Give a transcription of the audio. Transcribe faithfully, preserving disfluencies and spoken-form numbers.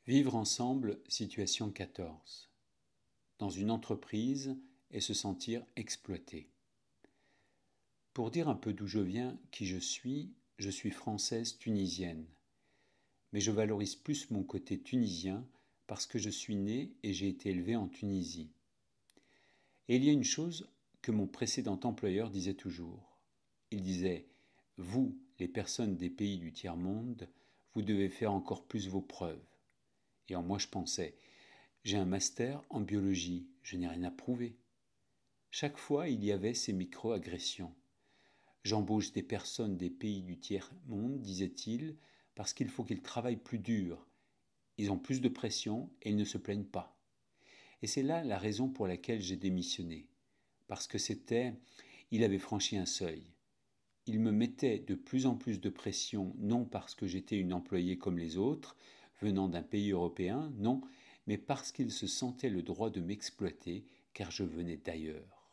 Vivre ensemble, situation quatorze. Dans une entreprise et se sentir exploité. Pour dire un peu d'où je viens, qui je suis, je suis française tunisienne. Mais je valorise plus mon côté tunisien parce que je suis née et j'ai été élevée en Tunisie. Et il y a une chose que mon précédent employeur disait toujours. Il disait « Vous, les personnes des pays du tiers-monde, vous devez faire encore plus vos preuves. » Et en moi je pensais « J'ai un master en biologie, je n'ai rien à prouver. » Chaque fois il y avait ces micro-agressions. J'embauche des personnes des pays du tiers-monde, disait-il, parce qu'il faut qu'ils travaillent plus dur. Ils ont plus de pression et ils ne se plaignent pas. Et c'est là la raison pour laquelle j'ai démissionné. Parce que c'était, il avait franchi un seuil. Il me mettait de plus en plus de pression, non parce que j'étais une employée comme les autres, venant d'un pays européen, non, mais parce qu'il se sentait le droit de m'exploiter, car je venais d'ailleurs.